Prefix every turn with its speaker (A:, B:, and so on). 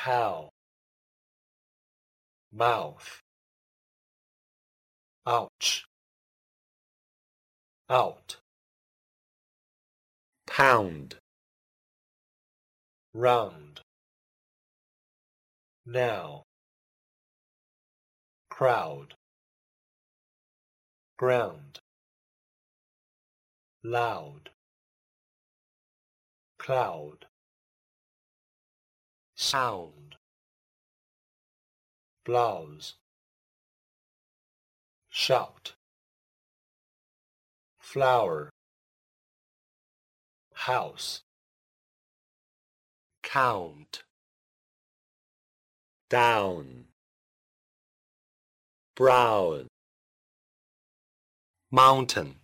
A: cow, mouth, ouch, out,
B: pound,
A: round, now, crowd, ground, loud, cloud, sound, blouse, shout, flower, house,
B: count, down, brown, mountain.